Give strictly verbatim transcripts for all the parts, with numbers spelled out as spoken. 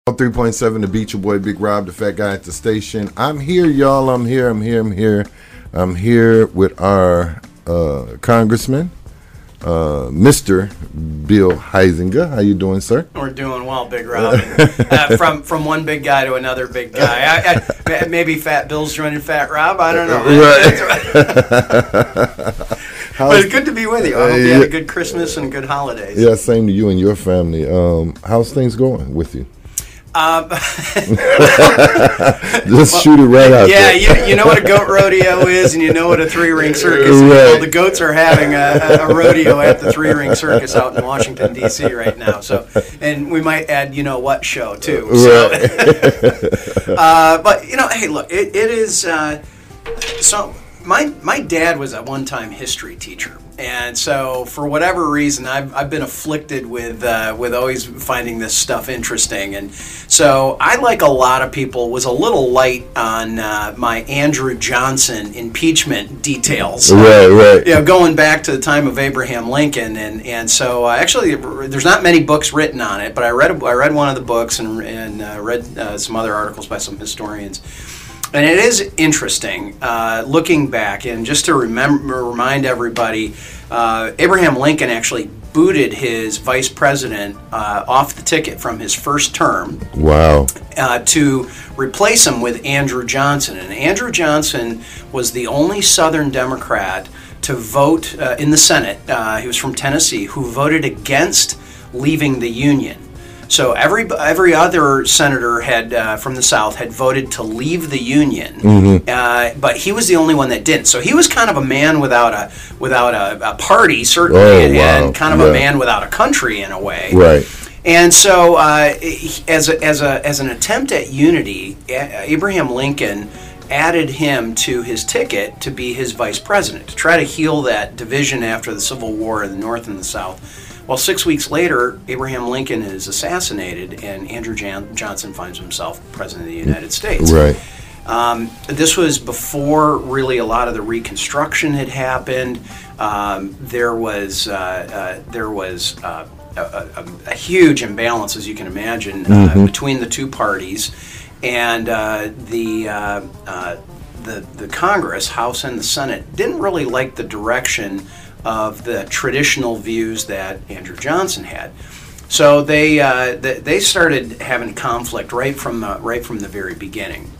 three point seven to beat your boy Big Rob, the fat guy at the station. I'm here, y'all. I'm here. I'm here. I'm here. I'm here with our uh, congressman, uh, Mister Bill Huizenga. How you doing, sir? We're doing well, Big Rob. uh, from from one big guy to another big guy. I, I, maybe Fat Bill's joining Fat Rob. I don't know. Right. But it's good to be with you. I hope you had a good Christmas and good holidays. Yeah, same to you and your family. Um, how's things going with you? Um, Just well, shoot it right out yeah, there. you, you know what a goat rodeo is, and you know what a three-ring circus is. Right. Well, the goats are having a, a rodeo at the three-ring circus out in Washington, D C right now. So, and we might add, you know what, show, too. So. Right. uh, but, you know, hey, look, it, it is, uh, so my, my dad was a one-time history teacher. And so, for whatever reason, I've, I've been afflicted with uh, with always finding this stuff interesting. And so, I, like a lot of people, was a little light on uh, my Andrew Johnson impeachment details. Right, right. You know, going back to the time of Abraham Lincoln. And, and so, uh, actually, there's not many books written on it, but I read a, I read one of the books and, and uh, read uh, some other articles by some historians. And it is interesting, uh, looking back, and just to remember, remind everybody, uh, Abraham Lincoln actually booted his vice president uh, off the ticket from his first term. Wow. Uh, to replace him with Andrew Johnson. And Andrew Johnson was the only Southern Democrat to vote uh, in the Senate. Uh, he was from Tennessee, who voted against leaving the Union. So every every other senator had uh, from the South had voted to leave the Union, mm-hmm. uh, but he was the only one that didn't. So he was kind of a man without a without a, a party, certainly, oh, and, wow. and kind of yeah. a man without a country in a way. Right. And so, uh, as a, as a as an attempt at unity, Abraham Lincoln added him to his ticket to be his vice president to try to heal that division after the Civil War in the North and the South. Well, six weeks later, Abraham Lincoln is assassinated, and Andrew Jan- Johnson finds himself president of the United States. Right. Um, this was before really a lot of the Reconstruction had happened. Um, there was uh, uh, there was uh, a, a, a huge imbalance, as you can imagine, uh, mm-hmm. between the two parties, and uh, the. Uh, uh, the the Congress, House and the Senate, didn't really like the direction of the traditional views that Andrew Johnson had. So they uh, they started having conflict right from the, right from the very beginning.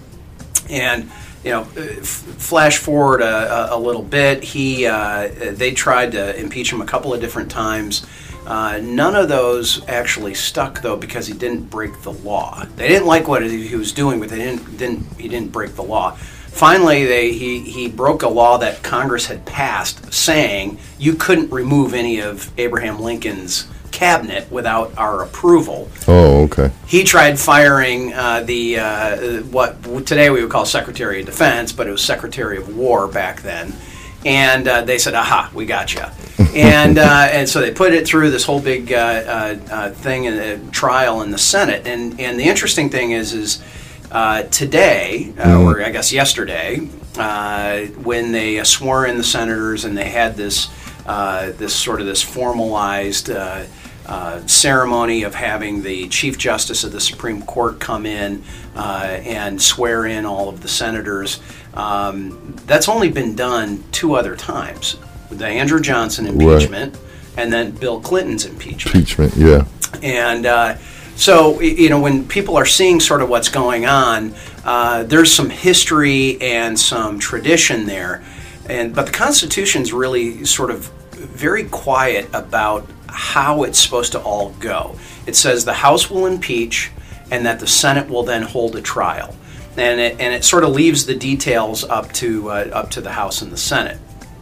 And you know, f- flash forward a, a little bit, he uh, they tried to impeach him a couple of different times. Uh, none of those actually stuck, though, because he didn't break the law. They didn't like what he was doing, but they didn't didn't he didn't break the law. Finally, they, he, he broke a law that Congress had passed saying you couldn't remove any of Abraham Lincoln's cabinet without our approval. Oh, okay. He tried firing uh, the uh, what today we would call Secretary of Defense, but it was Secretary of War back then. And uh, they said, aha, we got you. and uh, and so they put it through this whole big uh, uh, uh, thing in a trial in the Senate. And, and the interesting thing is, is Uh, today, uh, mm. or I guess yesterday, uh, when they uh, swore in the senators and they had this uh, this sort of this formalized uh, uh, ceremony of having the Chief Justice of the Supreme Court come in uh, and swear in all of the senators, um, that's only been done two other times: the Andrew Johnson impeachment right. and then Bill Clinton's impeachment. Impeachment, yeah. And uh, So, you know, when people are seeing sort of what's going on, uh, there's some history and some tradition there. And but the Constitution's really sort of very quiet about how it's supposed to all go. It says the House will impeach and that the Senate will then hold a trial. And it, and it sort of leaves the details up to uh, up to the House and the Senate.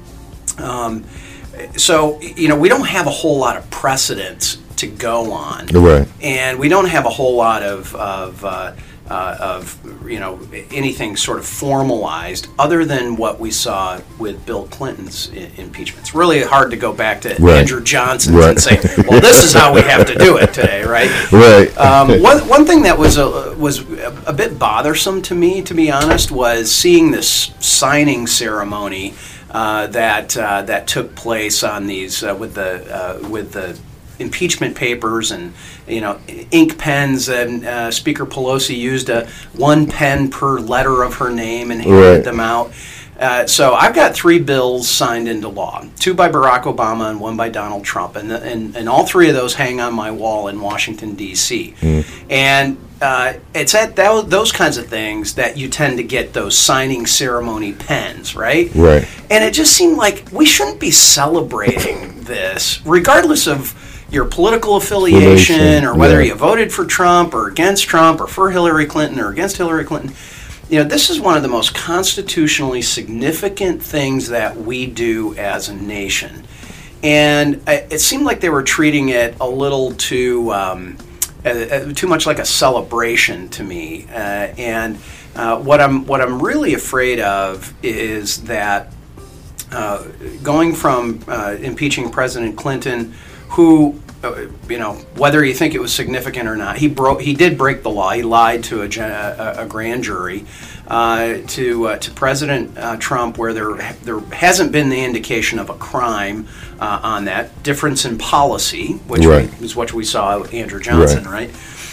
Um, so, you know, we don't have a whole lot of precedents to go on, right. and we don't have a whole lot of of, uh, uh, of you know anything sort of formalized other than what we saw with Bill Clinton's I- impeachment. It's really hard to go back to right. Andrew Johnson's right. and say, well, this is how we have to do it today, right? Right. Um, one one thing that was a, was a bit bothersome to me, to be honest, was seeing this signing ceremony uh, that uh, that took place on these uh, with the uh, with the impeachment papers and, you know, ink pens, and uh, Speaker Pelosi used a one pen per letter of her name and handed Right. them out. Uh, so I've got three bills signed into law, two by Barack Obama and one by Donald Trump, and the, and, and all three of those hang on my wall in Washington, D C Mm. And uh, it's at that, those kinds of things that you tend to get those signing ceremony pens, right? Right. And it just seemed like we shouldn't be celebrating this, regardless of your political affiliation, Affiliation, or whether yeah. you voted for Trump or against Trump or for Hillary Clinton or against Hillary Clinton. You know, this is one of the most constitutionally significant things that we do as a nation. And I- it seemed like they were treating it a little too um, uh, uh, too much like a celebration to me. Uh, and uh, what I'm what I'm really afraid of is that uh, going from uh, impeaching President Clinton, who, uh, you know, whether you think it was significant or not, he broke. He did break the law. He lied to a, gen- a, a grand jury, uh, to uh, to President uh, Trump, where there there hasn't been the indication of a crime uh, on that. Difference in policy, which Right. we, is what we saw with Andrew Johnson, Right. right?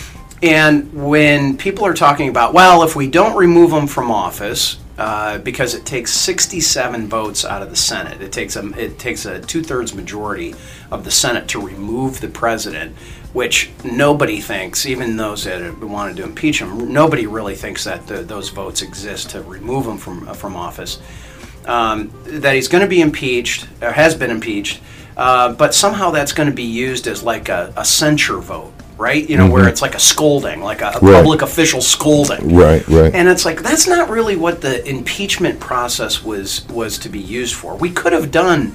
And when people are talking about, well, if we don't remove him from office, uh, because it takes sixty-seven votes out of the Senate, it takes a it takes a two-thirds majority of the Senate to remove the president, which nobody thinks, even those that wanted to impeach him, nobody really thinks that the, those votes exist to remove him from from office. Um, that he's going to be impeached, or has been impeached, uh, but somehow that's going to be used as like a, a censure vote. Right, you know, mm-hmm. where it's like a scolding, like a, a right. public official scolding. Right, right. And it's like that's not really what the impeachment process was was to be used for. We could have done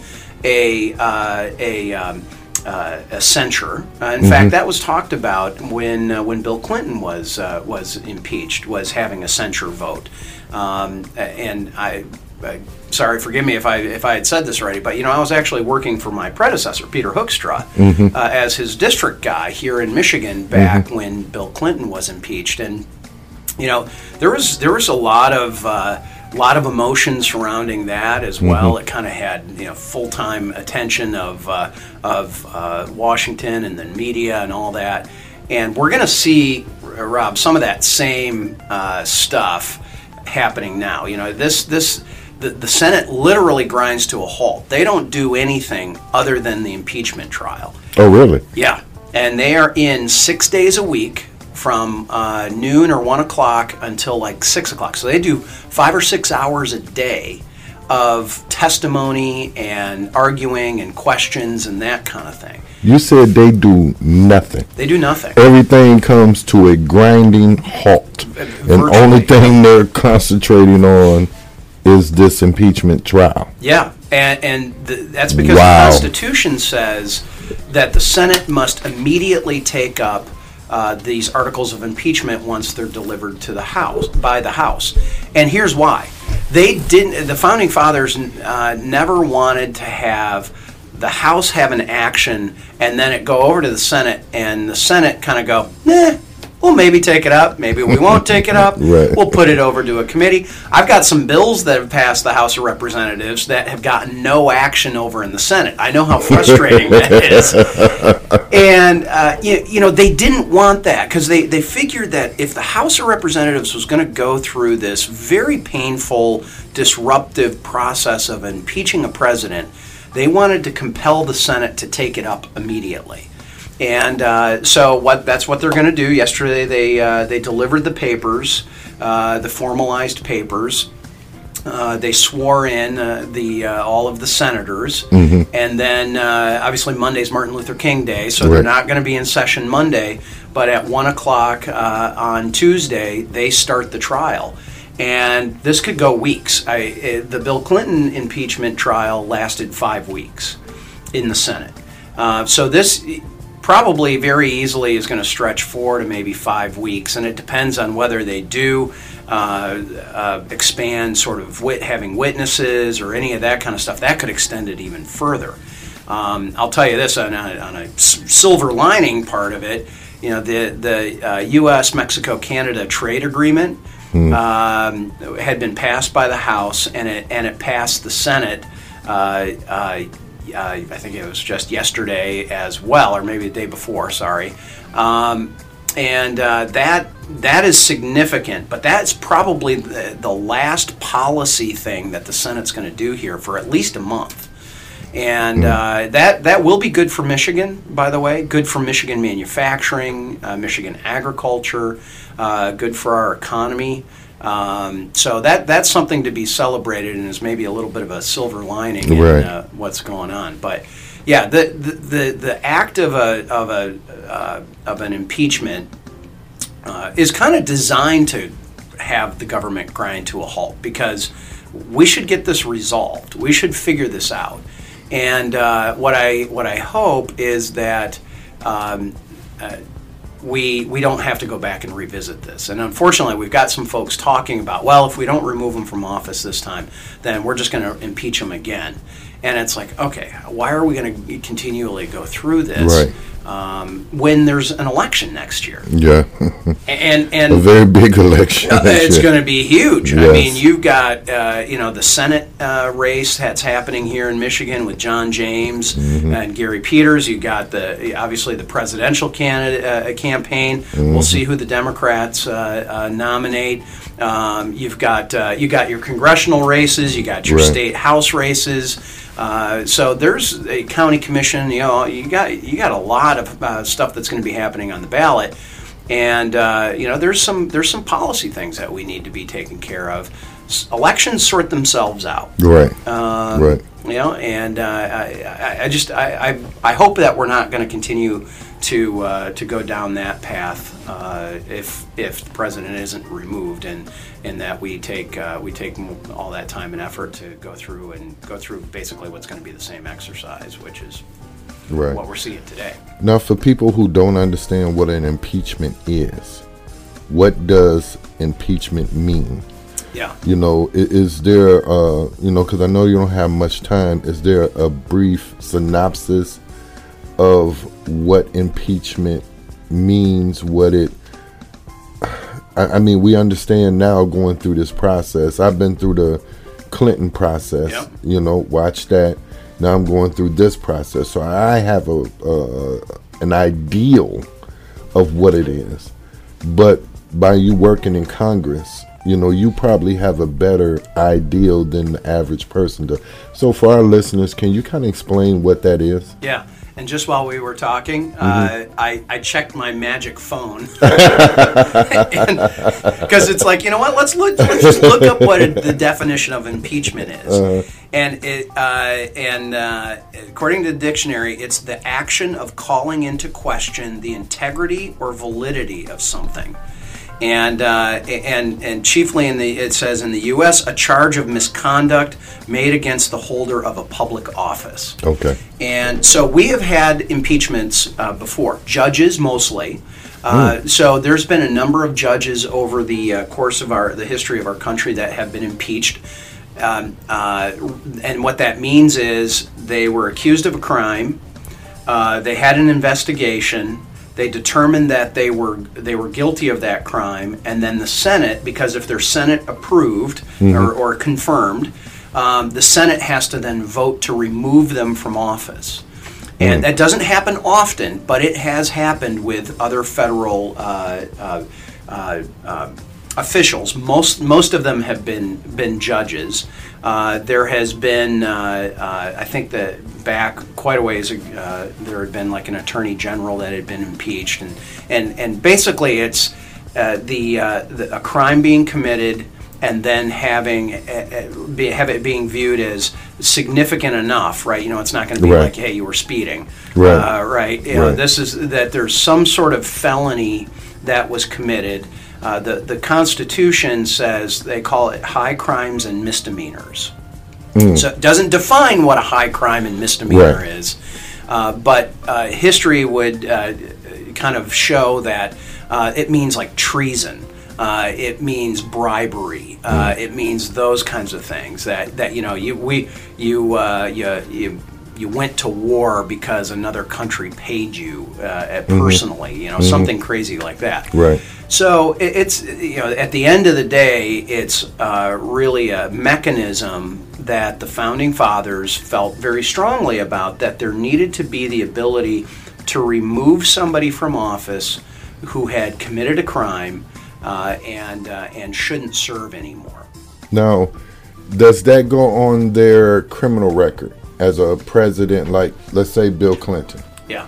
a uh, a um, uh, a censure. Uh, in mm-hmm. fact, that was talked about when uh, when Bill Clinton was uh, was impeached, was having a censure vote. Um, and I. I sorry, forgive me if I if I had said this already, but you know I was actually working for my predecessor, Peter Hoekstra, mm-hmm. uh, as his district guy here in Michigan back mm-hmm. when Bill Clinton was impeached, and you know there was there was a lot of uh, lot of emotion surrounding that as well. Mm-hmm. It kind of had you know full time attention of uh, of uh, Washington and the media and all that, and we're going to see, Rob, some of that same uh, stuff happening now. You know this this. The, the Senate literally grinds to a halt. They don't do anything other than the impeachment trial. Oh, really? Yeah. And they are in six days a week from uh, noon or one o'clock until like six o'clock. So they do five or six hours a day of testimony and arguing and questions and that kind of thing. You said they do nothing. They do nothing. Everything comes to a grinding halt. Virtually. And the only thing they're concentrating on is this impeachment trial. Yeah, and, and the, that's because wow. the Constitution says that the Senate must immediately take up uh, these articles of impeachment once they're delivered to the House, by the House. And here's why. They didn't, the Founding Fathers uh, never wanted to have the House have an action and then it go over to the Senate and the Senate kind of go, nah, we'll maybe take it up. Maybe we won't take it up. Right. We'll put it over to a committee. I've got some bills that have passed the House of Representatives that have gotten no action over in the Senate. I know how frustrating that is. And, uh, you, you know, they didn't want that because they, they figured that if the House of Representatives was going to go through this very painful, disruptive process of impeaching a president, they wanted to compel the Senate to take it up immediately. And uh, so what that's what they're going to do. Yesterday they uh, they delivered the papers, uh, the formalized papers. Uh, they swore in uh, the uh, all of the senators, mm-hmm. and then uh, obviously Monday's Martin Luther King Day, so right. they're not going to be in session Monday. But at one o'clock uh, on Tuesday, they start the trial, and this could go weeks. I, it, the Bill Clinton impeachment trial lasted five weeks in the Senate, uh, so this. Probably very easily is going to stretch four to maybe five weeks, and it depends on whether they do uh, uh, expand sort of wit- having witnesses or any of that kind of stuff. That could extend it even further. Um, I'll tell you this on a, on a silver lining part of it. You know, the the uh, U S Mexico Canada trade agreement mm. um, had been passed by the House, and it and it passed the Senate. Uh, uh, uh, I think it was just yesterday as well, or maybe the day before. Sorry, um, and uh, that that is significant. But that's probably the, the last policy thing that the Senate's going to do here for at least a month. And uh, that that will be good for Michigan, by the way. Good for Michigan manufacturing, uh, Michigan agriculture, uh, good for our economy. Um, so that that's something to be celebrated, and is maybe a little bit of a silver lining right. in uh, what's going on. But yeah, the the, the, the act of a of a uh, of an impeachment uh, is kind of designed to have the government grind to a halt, because we should get this resolved. We should figure this out. And uh, what I what I hope is that um, uh, we we don't have to go back and revisit this. And unfortunately, we've got some folks talking about, well, if we don't remove them from office this time, then we're just going to impeach them again. And it's like, okay, why are we going to continually go through this right. um, when there's an election next year? Yeah, and and a very big election. Uh, it's going to be huge. Yes. I mean, you've got uh, you know the Senate uh, race that's happening here in Michigan with John James mm-hmm. and Gary Peters. You've got the obviously the presidential candidate uh, campaign. Mm-hmm. We'll see who the Democrats uh, uh, nominate. Um, you've got uh, you got your congressional races. You got your right. state house races. Uh, so there's a county commission. You know, you got you got a lot of uh, stuff that's going to be happening on the ballot. And uh, you know, there's some there's some policy things that we need to be taken care of. S- elections sort themselves out, right? Um, right. You know, and uh, I, I, I just I, I I hope that we're not going to continue to uh, to go down that path uh, if if the president isn't removed, and and that we take uh, we take all that time and effort to go through and go through basically what's going to be the same exercise, which is. Right. What we're seeing today. Now, for people who don't understand what an impeachment is, what does impeachment mean? Yeah. You know, is, is there, uh, you know, because I know you don't have much time, is there a brief synopsis of what impeachment means, what it, I, I mean, we understand now going through this process. I've been through the Clinton process, yep. you know, watch that. Now I'm going through this process, so I have a uh, an ideal of what it is. But by you working in Congress, you know, you probably have a better ideal than the average person does. So for our listeners, can you kind of explain what that is? Yeah. And just while we were talking, mm-hmm. uh, I, I checked my magic phone. Because it's like, you know what, let's look, let's just look up what it, the definition of impeachment is. Uh-huh. And it uh, and uh, according to the dictionary, it's the action of calling into question the integrity or validity of something. And uh, and and chiefly in the it says in the U S a charge of misconduct made against the holder of a public office. Okay. And so we have had impeachments uh, before, judges mostly. Uh, mm. So there's been a number of judges over the uh, course of our the history of our country that have been impeached. Um, uh, and what that means is they were accused of a crime. Uh, they had an investigation. They determined that they were they were guilty of that crime, and then the Senate, because if they're Senate approved mm-hmm. or, or confirmed, um, the Senate has to then vote to remove them from office. And mm. that doesn't happen often, but it has happened with other federal uh, uh, uh, uh, officials. Most most of them have been been judges. Uh, there has been, uh, uh, I think that back quite a ways, uh, there had been like an attorney general that had been impeached, and and, and basically it's uh, the, uh, the a crime being committed, and then having uh, be, have it being viewed as significant enough, right? You know, it's not going to be right. like, hey, you were speeding, right? Uh, right? You right. know, this is that there's some sort of felony that was committed. Uh, the, the Constitution says they call it high crimes and misdemeanors. Mm. So it doesn't define what a high crime and misdemeanor right. is, uh, but uh, history would uh, kind of show that uh, it means like treason. Uh, it means bribery. Uh, mm. It means those kinds of things. That, that you know you we you uh, you you. You went to war because another country paid you uh, personally, you know, mm-hmm. something crazy like that. Right. So it, it's, you know, at the end of the day, it's uh, really a mechanism that the Founding Fathers felt very strongly about, that there needed to be the ability to remove somebody from office who had committed a crime uh, and uh, and shouldn't serve anymore. Now, does that go on their criminal record as a president, like, let's say, Bill Clinton? Yeah.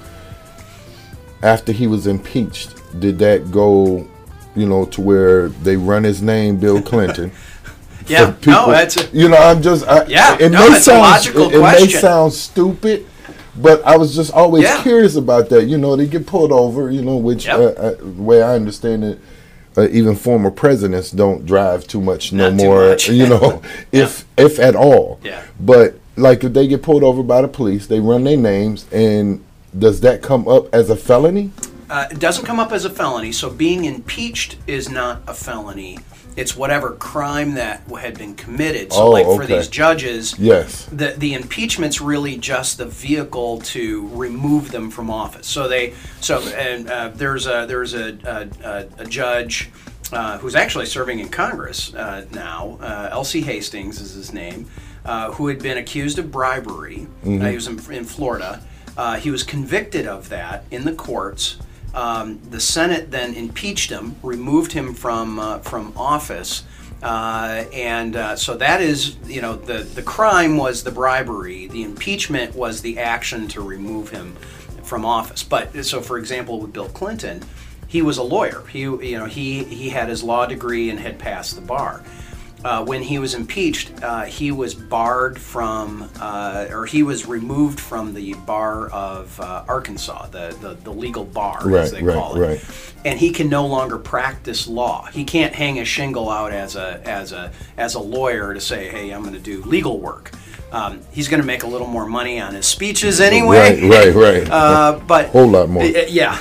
After he was impeached, did that go, you know, to where they run his name, Bill Clinton? Yeah, people, no, that's a, you know, I'm just, I, yeah, it no, may that's sound, a logical it, it question. may sound stupid, but I was just always Yeah. curious about that. You know, they get pulled over, you know, which, Yep. uh, uh, the way I understand it, uh, even former presidents don't drive too much no Not too more, much. you know, if if at all. Yeah. But, like, if they get pulled over by the police, they run their names, and does that come up as a felony? Uh, it doesn't come up as a felony, so being impeached is not a felony. It's whatever crime that had been committed. So, Oh, like for okay. these judges, Yes. the the impeachment's really just the vehicle to remove them from office. So they so and uh, there's a there's a a, a judge uh, who's actually serving in Congress uh, now. Uh, L C Hastings is his name, uh, who had been accused of bribery. Mm-hmm. Uh, he was in, in Florida. Uh, he was convicted of that in the courts. Um, the Senate then impeached him, removed him from uh, from office, uh, and uh, so that is, you know, the the crime was the bribery. The impeachment was the action to remove him from office. But so, for example, with Bill Clinton, he was a lawyer. He you know he he had his law degree and had passed the bar. Uh, when he was impeached, uh, he was barred from, uh, or he was removed from the bar of uh, Arkansas, the, the, the legal bar, Right, as they right, call it. right. And he can no longer practice law. He can't hang a shingle out as a as a as a lawyer to say, "Hey, I'm going to do legal work." Um, he's going to make a little more money on his speeches anyway. Right, right, right. Uh, but Whole lot more. uh, yeah.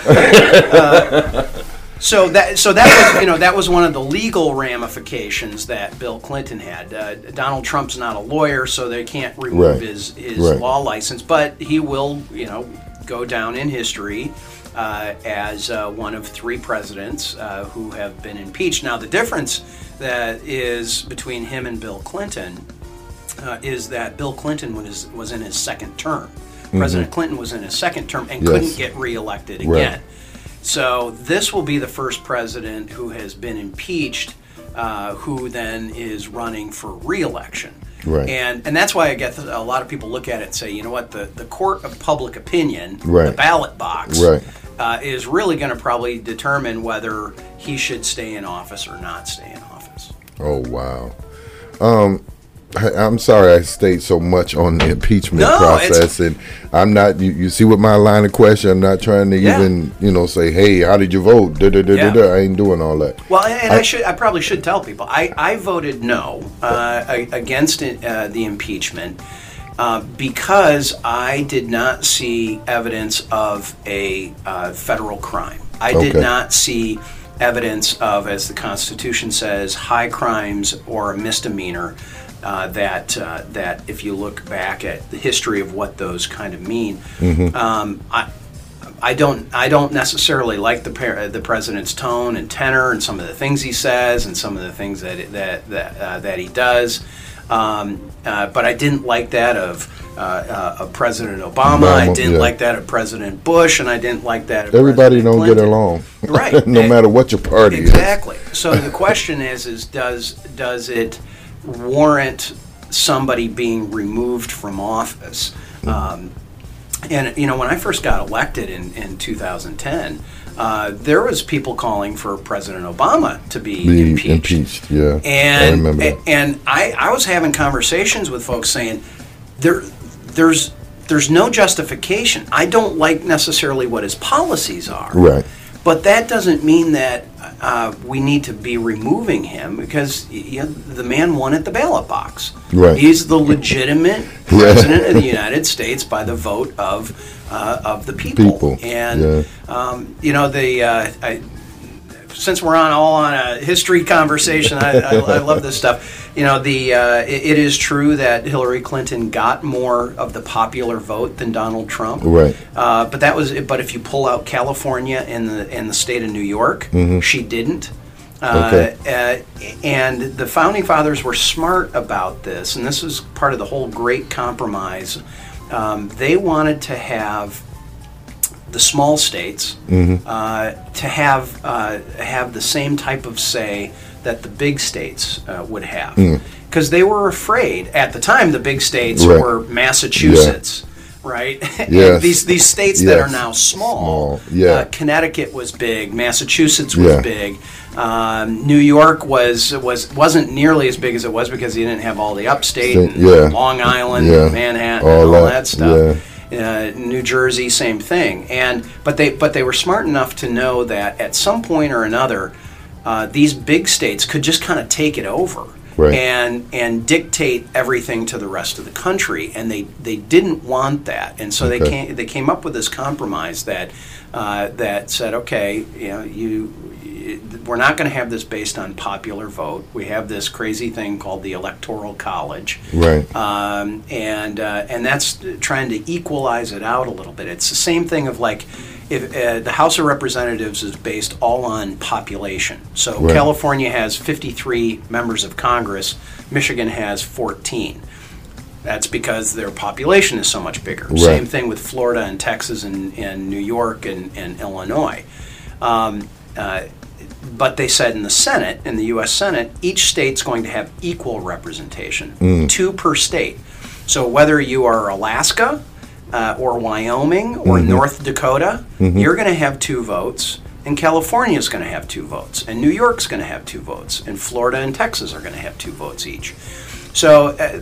uh, So that so that was you know that was one of the legal ramifications that Bill Clinton had. Uh, Donald Trump's not a lawyer, so they can't remove Right. his his Right. law license, but he will you know go down in history uh, as uh, one of three presidents uh, who have been impeached. Now the difference that is between him and Bill Clinton uh, is that Bill Clinton was was in his second term. President Clinton was in his second term and Yes. couldn't get reelected again. Right. So this will be the first president who has been impeached, uh, who then is running for re-election. Right. And and that's why I get a lot of people look at it and say, you know what, the, the court of public opinion, Right. the ballot box, Right. uh, is really going to probably determine whether he should stay in office or not stay in office. Oh, wow. Um, I, I'm sorry I stayed so much on the impeachment No, process, and I'm not. You, you see, with my line of question, I'm not trying to Yeah. even, you know, say, "Hey, how did you vote?" Da, da, da, Yeah. da, da. I ain't doing all that. Well, and, and I, I- should, I probably should tell people, I, I voted no uh, a- against it, uh, the impeachment uh, because I did not see evidence of a uh, federal crime. I did Okay. not see evidence of, as the Constitution says, high crimes or a misdemeanor. Uh, that uh, that if you look back at the history of what those kind of mean, um, I. I don't. I don't necessarily like the par- the president's tone and tenor, and some of the things he says, and some of the things that that that uh, that he does. Um, uh, but I didn't like that of uh, uh, of President Obama. I Obama, didn't yeah. like that of President Bush, and I didn't like that of Everybody President don't get Clinton. along, Right. no And- matter what your party Exactly. So the question is: is does does it warrant somebody being removed from office? Um, and you know, when I first got elected in, in two thousand ten, uh, there was people calling for President Obama to be, is. Be impeached. impeached. Yeah, I And remember that. and I, I was having conversations with folks saying there there's there's no justification. I don't like necessarily what his policies are. Right. But that doesn't mean that uh, we need to be removing him because you know, the man won at the ballot box. Right. He's the legitimate president of the United States by the vote of uh, of the people. People, And yeah. um, you know the uh, I, since we're on all on a history conversation, I, I, I love this stuff. You know, the uh, it, it is true that Hillary Clinton got more of the popular vote than Donald Trump. Right. Uh, but that was. But if you pull out California and the and the state of New York, mm-hmm. she didn't. Uh, okay. uh, and the Founding Fathers were smart about this, and this was part of the whole Great Compromise. Um, they wanted to have the small states mm-hmm. uh, to have uh, have the same type of say that the big states uh, would have, because mm. they were afraid at the time. The big states right. were Massachusetts. Yeah. Right, yes. these these states yes. that are now small. small. Yeah, uh, Connecticut was big. Massachusetts was yeah. big. Um, New York was was wasn't nearly as big as it was because you didn't have all the upstate, and yeah. Long Island, yeah. and Manhattan, all and all that, that stuff. Yeah. Uh, New Jersey, same thing. And but they but they were smart enough to know that at some point or another, uh, these big states could just kind of take it over. Right. And and dictate everything to the rest of the country, and they, they didn't want that, and so okay. they came they came up with this compromise that uh, that said, okay, you know, you, you we're not going to have this based on popular vote. We have this crazy thing called the Electoral College, right? Um, and uh, and that's trying to equalize it out a little bit. It's the same thing of like. If, uh, the House of Representatives is based all on population. So right. California has fifty-three members of Congress. Michigan has fourteen. That's because their population is so much bigger. Right. Same thing with Florida and Texas and, and New York and, and Illinois. Um, uh, but they said in the Senate, in the U S Senate, each state's going to have equal representation, mm. two per state. So whether you are Alaska, Uh, or Wyoming or mm-hmm. North Dakota, mm-hmm. you're going to have two votes, and California's going to have two votes, and New York's going to have two votes, and Florida and Texas are going to have two votes each. So uh,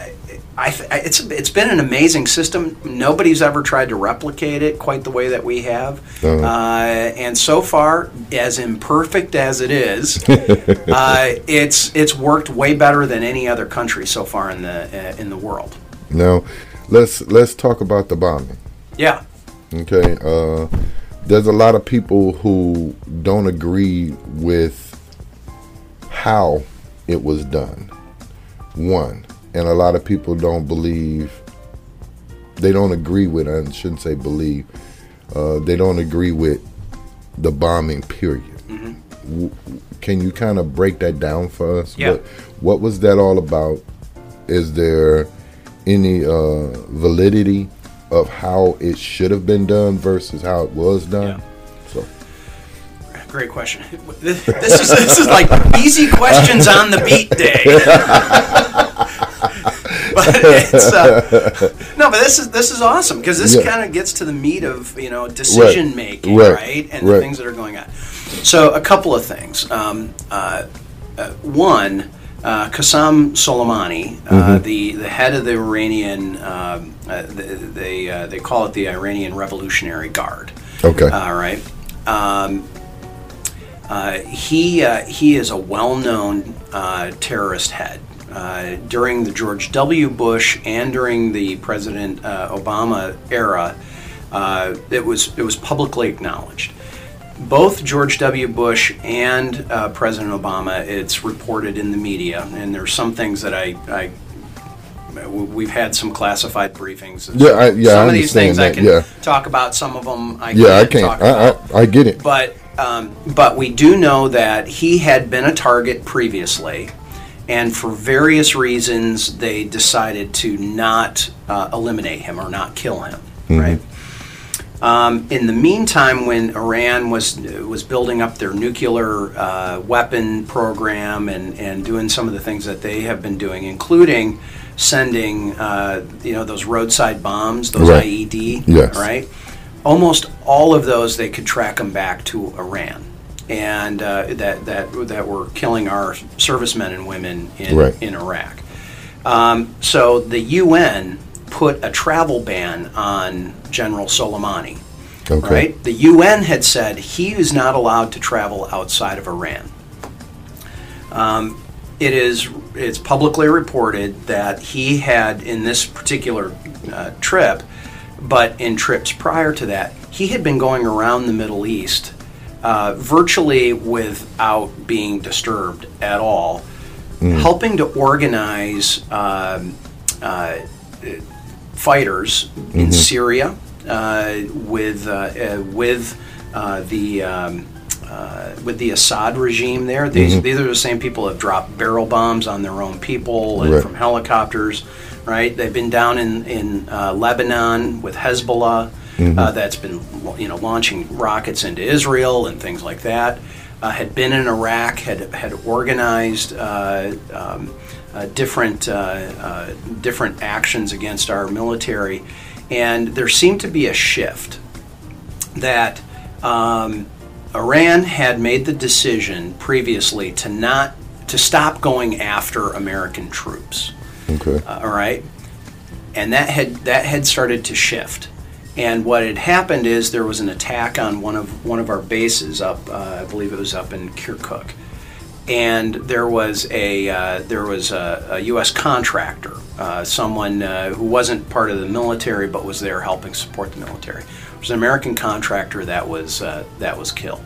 I th- it's it's been an amazing system. Nobody's ever tried to replicate it quite the way that we have, uh-huh. uh, and so far, as imperfect as it is, uh, it's it's worked way better than any other country so far in the uh, in the world. No. Let's let's talk about the bombing. Yeah. Okay. Uh, there's a lot of people who don't agree with how it was done. One, and a lot of people don't believe. They don't agree with. I shouldn't say believe. Uh, they don't agree with the bombing. Period. Mm-hmm. W- can you kind of break that down for us? Yeah. What, what was that all about? Is there any uh, validity of how it should have been done versus how it was done? Yeah. So, great question. This, this is this is like easy questions on the beat day. But it's uh, no, but this is this is awesome because this yeah. kind of gets to the meat of you know decision right. making, right, right? and right. the things that are going on. So a couple of things. Um, uh, uh, one. Uh, Qasem Soleimani, uh, mm-hmm. the, the head of the Iranian, um, uh, they uh, they call it the Iranian Revolutionary Guard. Okay. All right. Um, uh, he uh, he is a well-known uh, terrorist head. Uh, during the George W. Bush and during the President uh, Obama era, uh, it was it was publicly acknowledged. Both George W. Bush and uh, President Obama, it's reported in the media, and there's some things that I, I we've had some classified briefings. Yeah, I, yeah, some I of these things that, I can yeah. talk about. Some of them I yeah, can't I can't. talk about. I, I, I get it. But um, but we do know that he had been a target previously, and for various reasons they decided to not uh, eliminate him or not kill him. Mm-hmm. Right. Um, in the meantime, when Iran was was building up their nuclear uh, weapon program and, and doing some of the things that they have been doing, including sending uh, you know those roadside bombs, those right. I E D, yes. right? Almost all of those they could track them back to Iran, and uh, that that that were killing our servicemen and women in right. in Iraq. Um, so the U N put a travel ban on General Soleimani. Okay. Right? The U N had said he is not allowed to travel outside of Iran. Um, it is it's publicly reported that he had, in this particular uh, trip, but in trips prior to that, he had been going around the Middle East uh, virtually without being disturbed at all, Mm. helping to organize um, uh, fighters in Mhm. Syria uh, with uh, uh, with uh, the um, uh, with the Assad regime there. These Mhm. these are the same people who have dropped barrel bombs on their own people and Right. from helicopters. Right? They've been down in in uh, Lebanon with Hezbollah. Mhm. Uh, that's been, you know, launching rockets into Israel and things like that. Uh, had been in Iraq, had had organized uh, um, uh, different uh, uh, different actions against our military, and there seemed to be a shift that um, Iran had made the decision previously to not to stop going after American troops. Okay. Uh, all right, and that had that had started to shift. And what had happened is there was an attack on one of one of our bases up, uh, I believe it was up in Kirkuk, and there was a uh, there was a, a U S contractor, uh, someone uh, who wasn't part of the military but was there helping support the military. It was an American contractor that was uh, that was killed,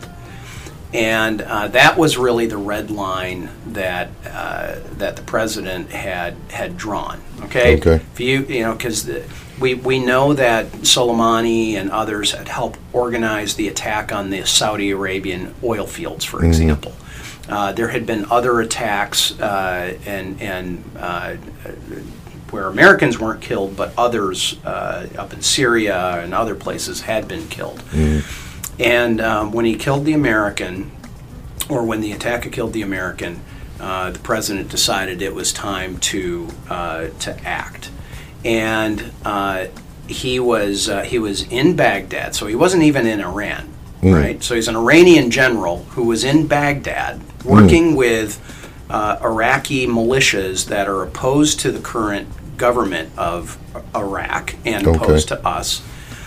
and uh, that was really the red line that uh, that the president had had drawn. Okay, Okay. if you you know because. We, we know that Soleimani and others had helped organize the attack on the Saudi Arabian oil fields, for Mhm. example. Uh, there had been other attacks uh, and, and uh, where Americans weren't killed, but others uh, up in Syria and other places had been killed. Mhm. And um, when he killed the American, or when the attacker killed the American, uh, the president decided it was time to uh, to act. And uh, he was uh, he was in Baghdad, so he wasn't even in Iran, Mm. right? So he's an Iranian general who was in Baghdad working with uh, Iraqi militias that are opposed to the current government of Iraq and Okay. opposed to us.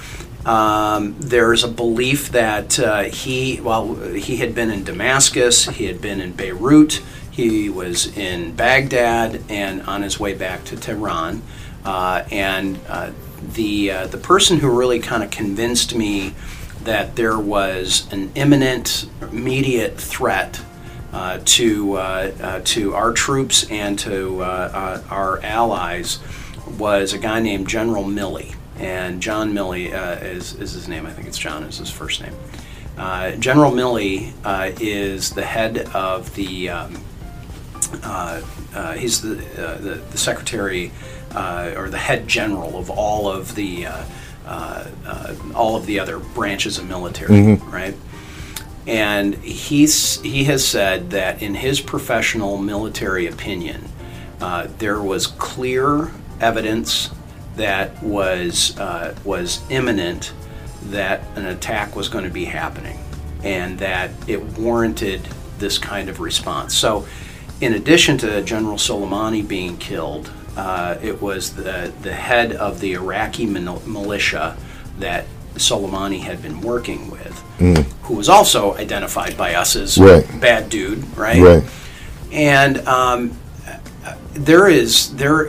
Um, there's a belief that uh, he, well, he had been in Damascus, he had been in Beirut, he was in Baghdad, and on his way back to Tehran. Uh, and uh, the uh, the person who really kind of convinced me that there was an imminent, immediate threat uh, to uh, uh, to our troops and to uh, uh, our allies was a guy named General Milley. And John Milley uh, is, is his name. I think it's John is his first name. Uh, General Milley uh, is the head of the, um, uh, uh, he's the, uh, the, the secretary uh, or the head general of all of the, uh, uh, uh, all of the other branches of military, Mhm. right? And he's, he has said that in his professional military opinion, uh, there was clear evidence that was uh, was imminent, that an attack was going to be happening, and that it warranted this kind of response. So, in addition to General Soleimani being killed, uh, it was the the head of the Iraqi mil- militia that Soleimani had been working with, Mm. who was also identified by us as Right. bad dude, right? Right. And um, there is there.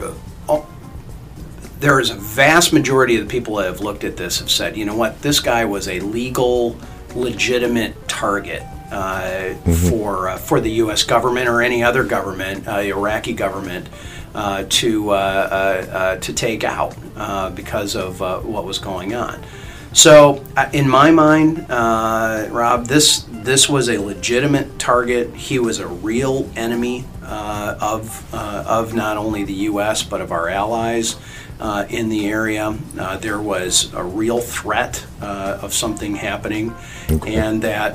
There is a vast majority of the people that have looked at this have said, you know what, this guy was a legal, legitimate target uh, Mm-hmm. for uh, for the U S government or any other government, uh, the Iraqi government, uh, to uh, uh, uh, to take out uh, because of uh, what was going on. So, uh, in my mind, uh, Rob, this this was a legitimate target. He was a real enemy uh, of uh, of not only the U S but of our allies. Uh, in the area, uh, there was a real threat uh, of something happening, Okay. and that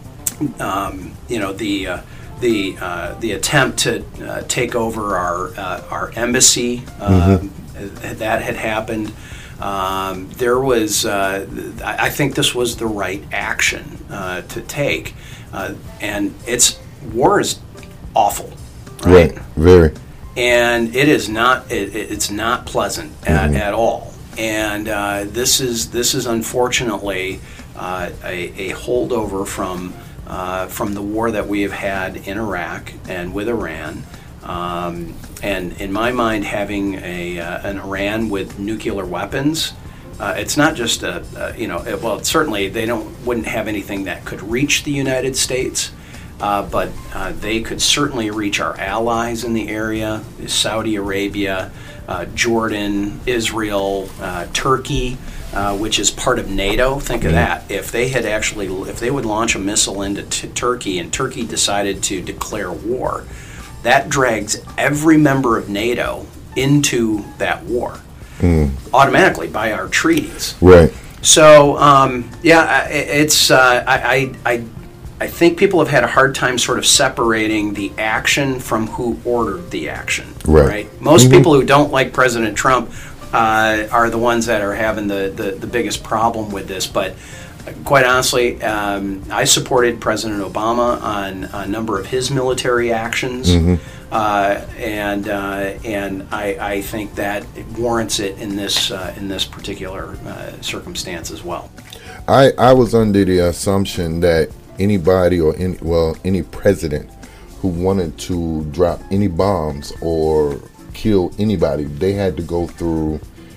um, you know the uh, the uh, the attempt to uh, take over our uh, our embassy uh, that had happened. Um, there was, uh, I I think, this was the right action uh, to take, uh, and it's war is awful, right? Right. Very. And it is not it, it- it's not pleasant at, Mhm. at all. And uh, this is this is unfortunately uh, a, a holdover from uh, from the war that we have had in Iraq and with Iran. Um, and in my mind, having a uh, an Iran with nuclear weapons Uh, it's not just a, a you know it, well certainly they don't wouldn't have anything that could reach the United States, uh, but uh, they could certainly reach our allies in the area: Saudi Arabia, uh, Jordan, Israel, uh, Turkey. Uh, which is part of NATO. Think of that. If they had actually, if they would launch a missile into t- Turkey and Turkey decided to declare war, that drags every member of NATO into that war mm. automatically by our treaties. Right. So, um, yeah, it's uh, I, I I think people have had a hard time sort of separating the action from who ordered the action. Right. right? Most mm-hmm. people who don't like President Trump Uh, are the ones that are having the, the, the biggest problem with this. But quite honestly, um, I supported President Obama on a number of his military actions, mm-hmm. uh, and uh, and I, I think that it warrants it in this uh, in this particular uh, circumstance as well. I, I was under the assumption that anybody or any well any president who wanted to drop any bombs or kill anybody, they had to go through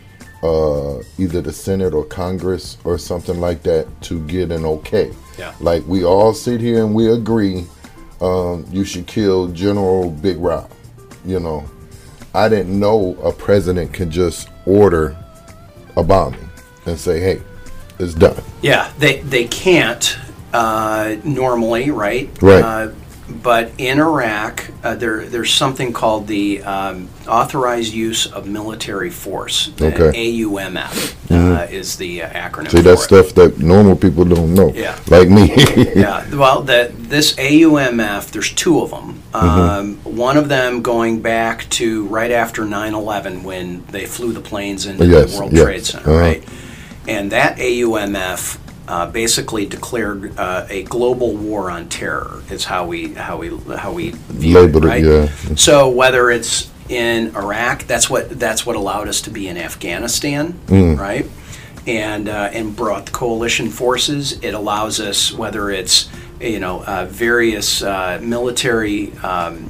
uh, either the Senate or Congress or something like that to get an okay. Yeah. Like we all sit here and we agree um, you should kill General Big Rob. You know, I didn't know a president could just order a bombing and say, hey, it's done. Yeah, they, they can't uh, normally, right? Right. Uh, But in Iraq, uh, there there's something called the um, Authorized Use of Military Force. Okay. A U M F uh, mm-hmm. is the uh, acronym. See, for that's it. stuff that normal people don't know. Yeah. Like me. Yeah. Well, the, this A U M F, there's two of them. Um, mm-hmm. One of them going back to right after nine eleven when they flew the planes into yes, the World yes. Trade Center, uh-huh. right? And that A U M F Uh, basically declared uh, a global war on terror is how we how we how we view labeled it, right? it, yeah. So whether it's in Iraq, that's what that's what allowed us to be in Afghanistan, mm. right? And uh, and brought the coalition forces. It allows us, whether it's you know uh, various uh, military um,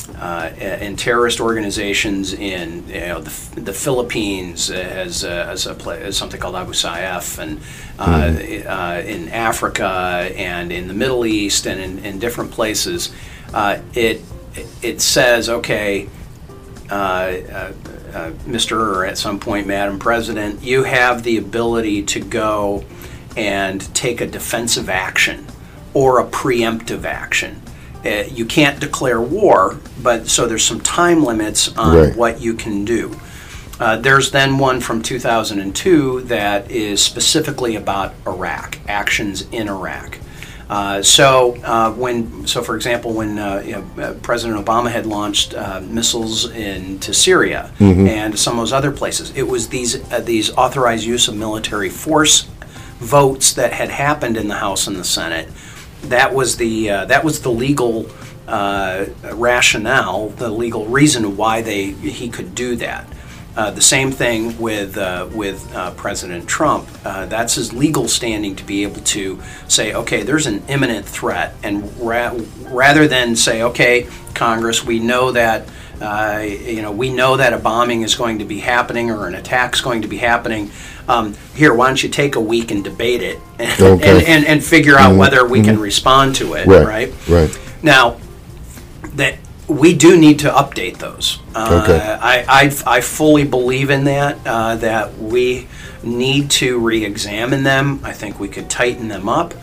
Uh, and terrorist organizations in you know the, the Philippines as uh, as a play, as something called Abu Sayyaf, and uh, mm. uh, in Africa and in the Middle East and in, in different places, uh, it it says okay, uh, uh, uh, Mister or at some point, Madam President, you have the ability to go and take a defensive action or a preemptive action. Uh, you can't declare war, but so there's some time limits on right. what you can do. Uh, there's then one from two thousand two that is specifically about Iraq, actions in Iraq. Uh, so uh, when, so for example, when uh, you know, uh, President Obama had launched uh, missiles into Syria mm-hmm. and some of those other places, it was these uh, these authorized use of military force votes that had happened in the House and the Senate. That was the uh, that was the legal uh, rationale, the legal reason why they he could do that. Uh, the same thing with uh, with uh, President Trump. Uh, that's his legal standing to be able to say, okay, there's an imminent threat, and ra- rather than say, okay, Congress, we know that uh, you know we know that a bombing is going to be happening or an attack is going to be happening. Um, here, why don't you take a week and debate it and, okay. and, and, and figure out mm-hmm. whether we mm-hmm. can respond to it, right? Right. right. Now, that we do need to update those. Uh, okay. I, I I fully believe in that. Uh, that we need to re-examine them. I think we could tighten them up.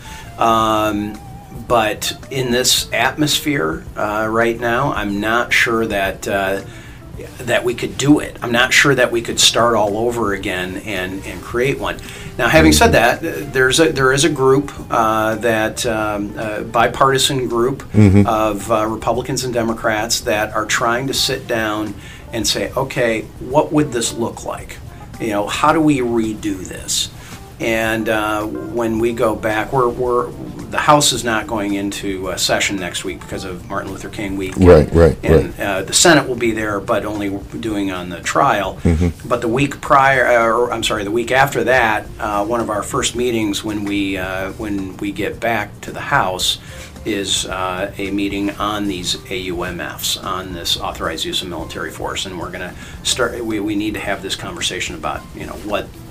Um, but in this atmosphere uh, right now, I'm not sure that. Uh, that we could do it. I'm not sure that we could start all over again and, and create one. Now, having said that, there's a there is a group uh, that um, a bipartisan group mm-hmm. of uh, Republicans and Democrats that are trying to sit down and say, okay, what would this look like? You know, how do we redo this? And uh, when we go back, we're, we're the House is not going into uh, session next week because of Martin Luther King week. Right, right, and right. Uh, the Senate will be there, but only doing on the trial. Mm-hmm. But the week prior, or I'm sorry, the week after that, uh, one of our first meetings when we uh, when we get back to the House is uh, a meeting on these A U M Fs, on this authorized use of military force, and we're going to start. We, we need to have this conversation about you know what.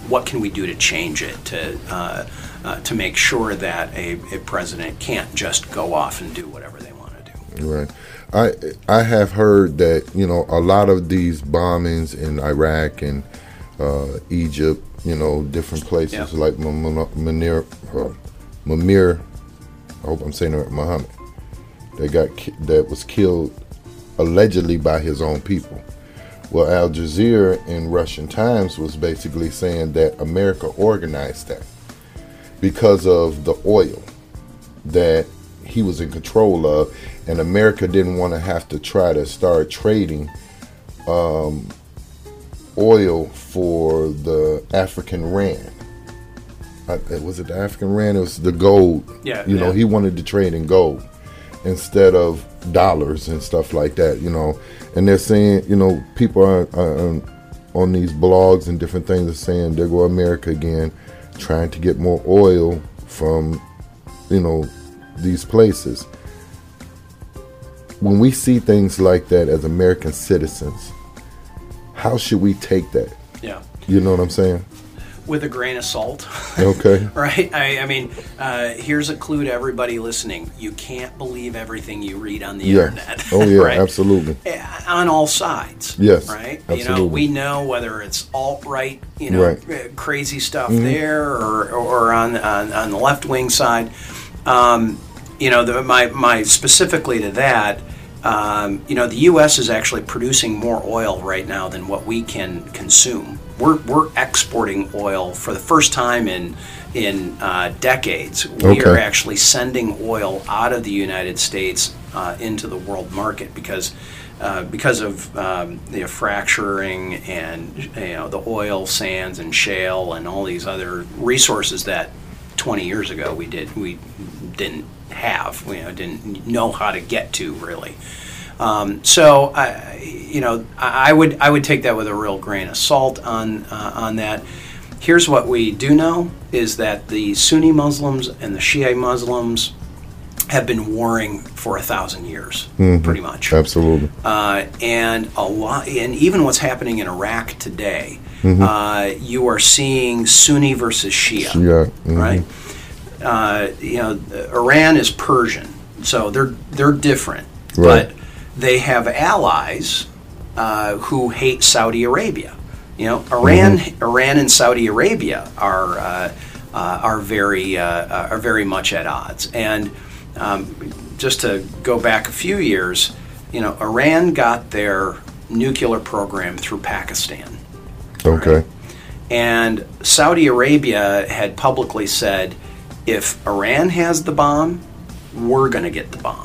what can we do to change it to uh, uh, to make sure that a, a president can't just go off and do whatever they want to do. Right. I I have heard that, you know, a lot of these bombings in Iraq and uh, Egypt, you know, different places Yep. like Munir, uh, Mumir, I hope I'm saying it right, Muhammad, that got ki- that was killed allegedly by his own people. Well, Al Jazeera in Russian Times was basically saying that America organized that because of the oil that he was in control of, and America didn't want to have to try to start trading um, oil for the African rand. Uh, was it the African rand? It was the gold. Yeah, you know, yeah. he wanted to trade in gold instead of dollars and stuff like that, you know. And they're saying, you know, people are, are on these blogs and different things are saying, there go America again, trying to get more oil from, you know, these places. When we see things like that as American citizens, how should we take that? Yeah. You know what I'm saying? With a grain of salt. Okay. Right? I, I mean, uh, here's a clue to everybody listening. You can't believe everything you read on the Yeah. internet. Oh, yeah, right? absolutely. On all sides. Yes, Right? absolutely. You know, we know whether it's alt-right, you know, Right. uh, crazy stuff there, or, or on, on, on the left-wing side. Um, you know, the, my, my specifically to that, um, you know, the U S is actually producing more oil right now than what we can consume. We're, we're exporting oil for the first time in in uh, decades. We Okay. are actually sending oil out of the United States uh, into the world market because uh, because of um, the fracturing and, you know, the oil sands and shale and all these other resources that twenty years ago we did we didn't have, we, you know, didn't know how to get to really. Um, so, I, you know, I would I would take that with a real grain of salt on uh, on that. Here's what we do know is that the Sunni Muslims and the Shia Muslims have been warring for a thousand years, Mhm. pretty much. Absolutely. Uh, and a lot, and even what's happening in Iraq today, Mhm. uh, you are seeing Sunni versus Shia, Yeah. mhm. right? Uh, you know, Iran is Persian, so they're they're different, Right. but they have allies uh, who hate Saudi Arabia. You know, Iran, Iran and Saudi Arabia are uh, uh, are very uh, are very much at odds. And um, just to go back a few years, you know, Iran got their nuclear program through Pakistan. Okay. And Saudi Arabia had publicly said, if Iran has the bomb, we're going to get the bomb.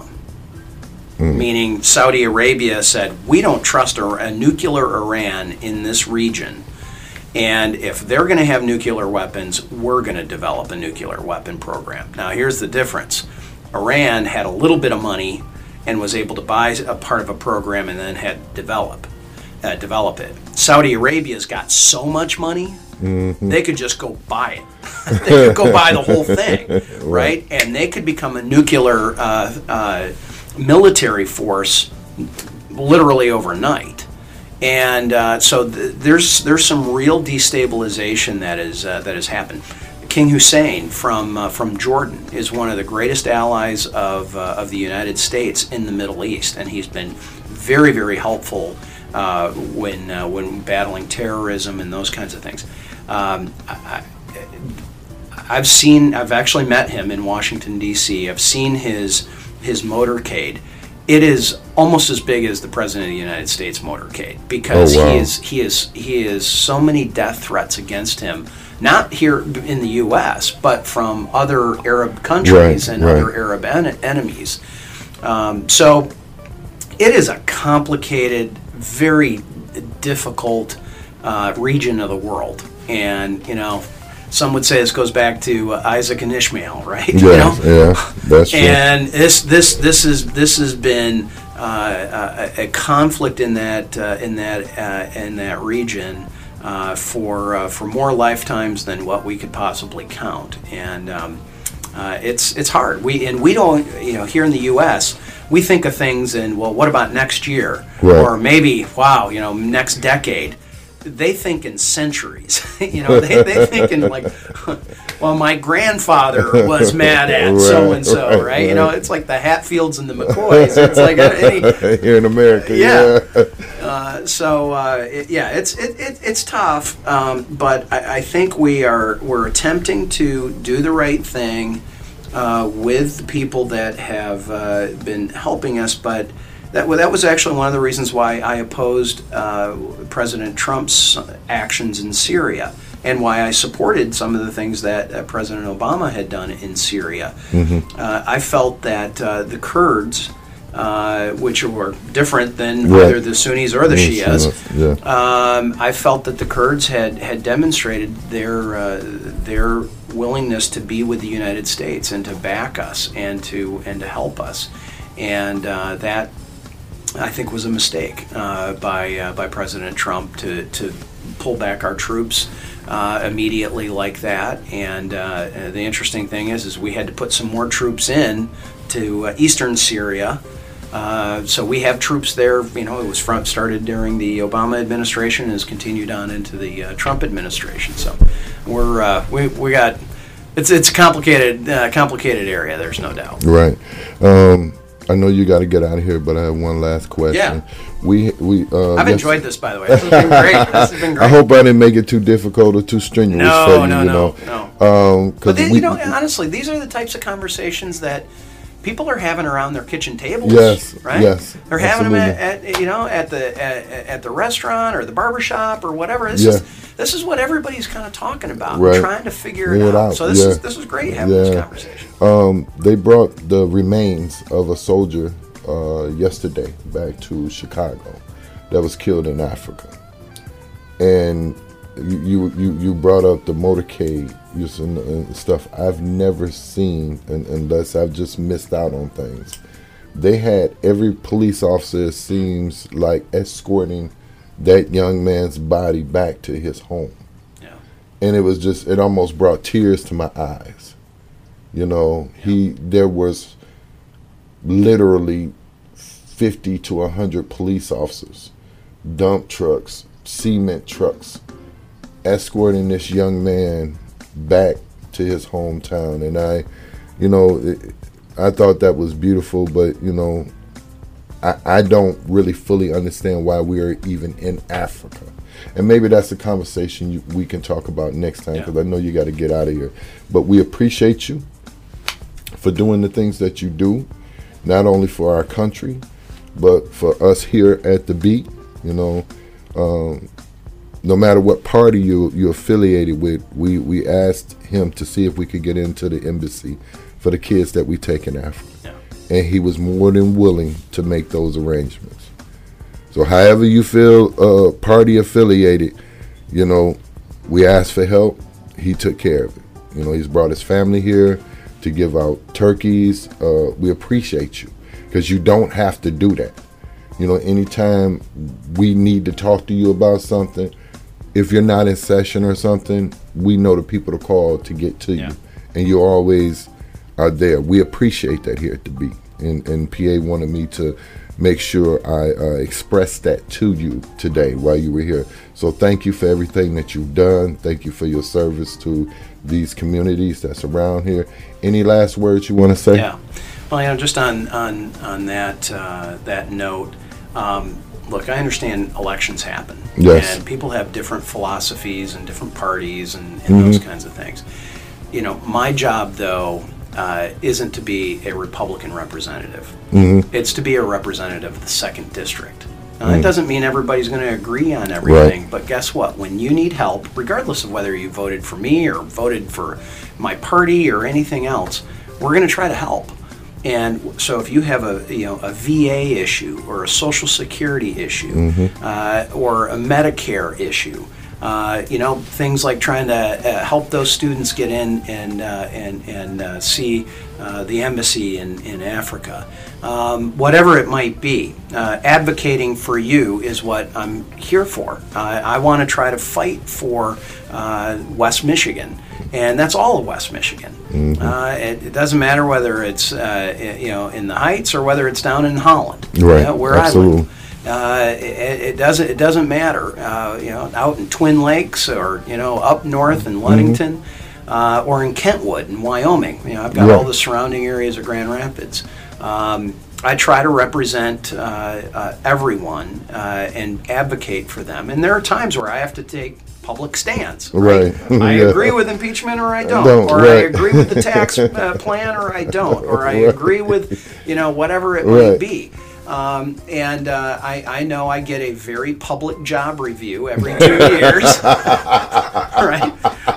Mm. Meaning Saudi Arabia said, we don't trust a, a nuclear Iran in this region. And if they're going to have nuclear weapons, we're going to develop a nuclear weapon program. Now, here's the difference. Iran had a little bit of money and was able to buy a part of a program and then had to develop, uh, develop it. Saudi Arabia's got so much money, Mhm. they could just go buy it. They could go buy the whole thing, right? Right. And they could become a nuclear uh, uh, military force literally overnight. And uh, so th- there's there's some real destabilization that is uh, that has happened. King Hussein from uh, from Jordan is one of the greatest allies of uh, of the United States in the Middle East, and he's been very very helpful uh, when uh, when battling terrorism and those kinds of things. Um, I, I, I've seen I've actually met him in Washington D C. I've seen his his motorcade. It is almost as big as the President of the United States motorcade because Oh, wow. he is he is he is so many death threats against him, not here in the U S but from other Arab countries Right, and right. other Arab en- enemies. Um, so it is a complicated, very difficult uh, region of the world, and you know. Some would say this goes back to uh, Isaac and Ishmael, right? Yeah, You know? yeah, that's true. And this this this is this has been uh, a, a conflict in that uh, in that uh, in that region uh, for uh, for more lifetimes than what we could possibly count, and um, uh, it's it's hard. We and we don't, you know, here in the U S we think of things in, well, what about next year, Right. or maybe, wow, you know, next decade. they think in centuries. you know, they, they think in like, well, my grandfather was mad at Right, so and so, right, right? You right. know, it's like the Hatfields and the McCoys. It's like any, Here in America, Yeah. yeah. uh, so uh, it, yeah, it's it, it, it's tough, um, but I, I think we are we're attempting to do the right thing uh, with the people that have uh, been helping us, but. That, well, that was actually one of the reasons why I opposed uh, President Trump's actions in Syria and why I supported some of the things that uh, President Obama had done in Syria. Mm-hmm. Uh, I felt that uh, the Kurds, uh, which were different than Right. either the Sunnis or the Yeah, Shias, yeah. um, I felt that the Kurds had, had demonstrated their uh, their willingness to be with the United States and to back us and to and to help us, and uh, that. I think was a mistake uh, by uh, by President Trump to, to pull back our troops uh, immediately like that. And uh, the interesting thing is, is we had to put some more troops in to uh, eastern Syria. Uh, so we have troops there. You know, it was from, started during the Obama administration and has continued on into the uh, Trump administration. So we're uh, we we got it's it's a complicated uh, complicated area. There's no doubt. Right. Um, I know you got to get out of here, but I have one last question. Yeah. We we. Uh, I've yes- enjoyed this, by the way. This has been great. This has been great. I hope I didn't make it too difficult or too strenuous No, for you. no, you no, know? no. Um, 'cause But they, we, you know, honestly, these are the types of conversations that people are having around their kitchen tables. Yes, right. yes, They're having them at, absolutely. at you know at the at, at the restaurant or the barbershop or whatever. This Yeah. is this is what everybody's kind of talking about, Right. and trying to figure Figure it it out. out, So this yeah. is this is great having this Yeah. conversation. Um, they brought the remains of a soldier uh, yesterday back to Chicago that was killed in Africa, and you you you, you brought up the motorcade use and, and stuff. I've never seen, and, unless I've just missed out on things. They had every police officer, it seems like, escorting that young man's body back to his home. Yeah. And it was just, it almost brought tears to my eyes. You know, he, there was literally fifty to one hundred police officers, dump trucks, cement trucks, escorting this young man back to his hometown. And I, you know, it, I thought that was beautiful, but, you know, I, I don't really fully understand why we are even in Africa. And maybe that's a conversation you, we can talk about next time, because Yeah. I know you got to get out of here. But we appreciate you for doing the things that you do, not only for our country, but for us here at the Beat. You know, um, no matter what party you, you're affiliated with, we, we asked him to see if we could get into the embassy for the kids that we take in Africa. Yeah. And he was more than willing to make those arrangements. So however you feel uh, party affiliated, you know, we asked for help. He took care of it. You know, he's brought his family here to give out turkeys. Uh, we appreciate you, because you don't have to do that. You know, anytime we need to talk to you about something, if you're not in session or something, we know the people to call to get to Yeah. you. And you always are there. We appreciate that here at the Beat. And, and P A wanted me to make sure I uh, express that to you today while you were here. So thank you for everything that you've done. Thank you for your service to these communities that's around here. Any last words you want to say? Yeah. Well, you know, just on on on that uh, that note, um, look, I understand elections happen, Yes. and people have different philosophies and different parties and, and Mhm. those kinds of things. You know, my job though uh, isn't to be a Republican representative. Mhm. It's to be a representative of the second district. Now, Mm. that doesn't mean everybody's going to agree on everything, but guess what? When you need help, regardless of whether you voted for me or voted for my party or anything else, we're going to try to help. And so, if you have a you know a V A issue or a Social Security issue uh, or a Medicare issue, uh, you know things like trying to uh, help those students get in and uh, and and uh, see uh, the embassy in in Africa, um, whatever it might be, uh, advocating for you is what I'm here for. Uh, I want to try to fight for uh, West Michigan. And that's all of West Michigan. Mm-hmm. Uh, it, it doesn't matter whether it's uh, you know in the Heights or whether it's down in Holland, Right, uh, where I absolutely. live. Uh, it, it doesn't. It doesn't matter. Uh, you know, out in Twin Lakes, or you know, up north in Ludington, mm-hmm. uh, or in Kentwood in Wyoming. You know, I've got right. all the surrounding areas of Grand Rapids. Um, I try to represent uh, uh, everyone uh, and advocate for them. And there are times where I have to take public stands. Right. right. I yeah. agree with impeachment, or I don't. don't or right. I agree with the tax uh, plan, or I don't. Or I right. agree with, you know, whatever it right. might be. Um, and uh, I, I know I get a very public job review every two years. Right?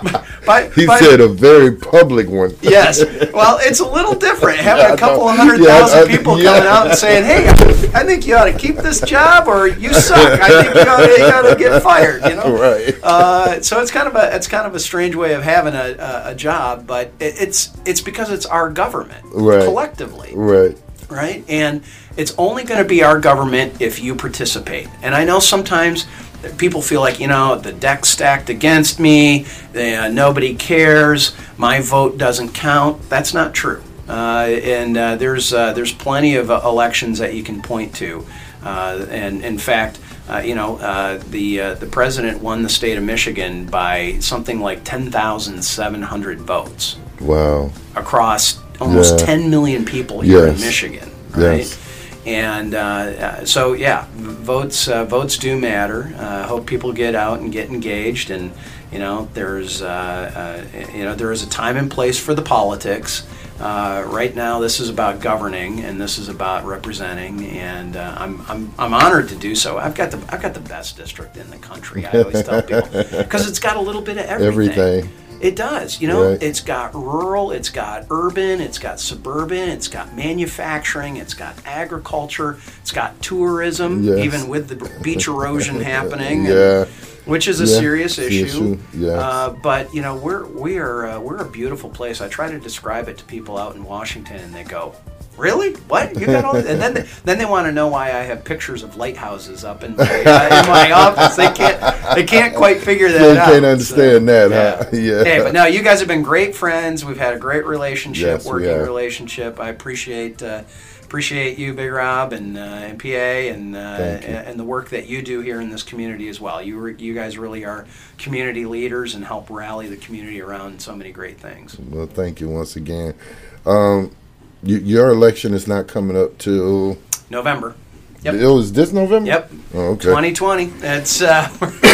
But, he but, said a very public one. Yes. Well, it's a little different having yeah, a couple of hundred yeah, thousand I, people yeah. coming out and saying, hey, I think you ought to keep this job, or you suck. I think you ought to, you ought to get fired. You know? Right. Uh, so it's kind of a it's kind of a strange way of having a, a, a job, but it, it's it's because it's our government right. collectively. Right. Right. And it's only going to be our government if you participate. And I know sometimes people feel like, you know, the deck's stacked against me, they, uh, nobody cares, my vote doesn't count. That's not true. Uh, and uh, there's uh, there's plenty of uh, elections that you can point to. Uh, and in fact, uh, you know, uh, the uh, the president won the state of Michigan by something like ten thousand seven hundred votes. Wow. Across almost yeah. ten million people here yes. in Michigan, right? Yes. And uh, uh, so, yeah, votes uh, votes do matter. I uh, hope people get out and get engaged. And you know, there's uh, uh, you know there is a time and place for the politics. Uh, right now, this is about governing, and this is about representing. And uh, I'm I'm I'm honored to do so. I've got the I've got the best district in the country. I always tell people, because it's got a little bit of everything. Everything. It does, you know, right. It's got rural, it's got urban, it's got suburban, it's got manufacturing, it's got agriculture, it's got tourism, yes. even with the beach erosion happening, yeah. and, which is a yeah. serious issue. issue. Yes. Uh, but you know, we're we are uh, we're a beautiful place. I try to describe it to people out in Washington, and they go, "Really? What? You got all?" And then they, then they want to know why I have pictures of lighthouses up in my, uh, in my office. They can't they can't quite figure that they out. They can't understand so, that, yeah. huh? Yeah. Hey, but no, you guys have been great friends. We've had a great relationship, yes, working relationship. I appreciate uh, appreciate you, Big Rob, and uh, and P A, and uh, and the work that you do here in this community as well. You re- you guys really are community leaders and help rally the community around so many great things. Well, thank you once again. Um, you, your election is not coming up till November. Yep. It was this November? Yep. Oh, okay. twenty twenty. It's uh,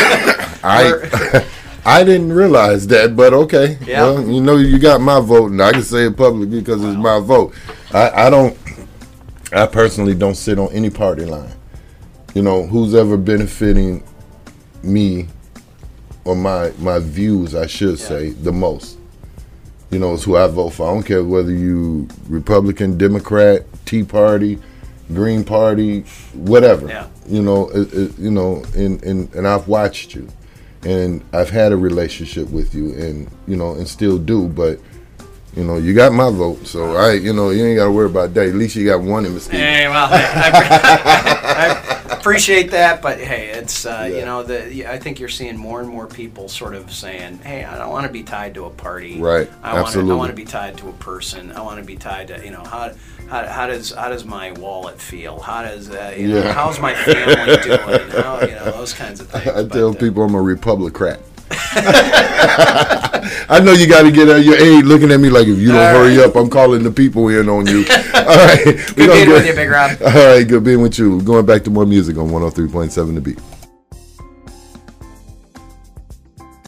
I I didn't realize that, but okay. Yeah. Well, you know, you got my vote, and I can say it publicly because wow. it's my vote. I, I don't. I personally don't sit on any party line. You know, who's ever benefiting me or my my views, I should yeah. say, the most. You know, is who I vote for. I don't care whether you Republican, Democrat, Tea Party, Green Party, whatever. Yeah. You know, it, it, you know, and, and and I've watched you, and I've had a relationship with you, and you know, and still do. But you know, you got my vote, so I, you know, you ain't got to worry about that. At least you got one in Mesquite. Hey, well, I, I, I appreciate that, but hey, it's uh, yeah. you know, the I think you're seeing more and more people sort of saying, "Hey, I don't want to be tied to a party. Right? I Absolutely. Want I want to be tied to a person. I want to be tied to, you know, how how, how does how does my wallet feel? How does uh, you know, yeah. how's my family doing? How, you know, those kinds of things." I but, tell uh, people I'm a Republican. I know you got to get out your aid looking at me like, if you don't All hurry right. up, I'm calling the people in on you. All right. Good being with you, Big Rob. All right, good being with you. Going back to more music on one oh three point seven The Beat.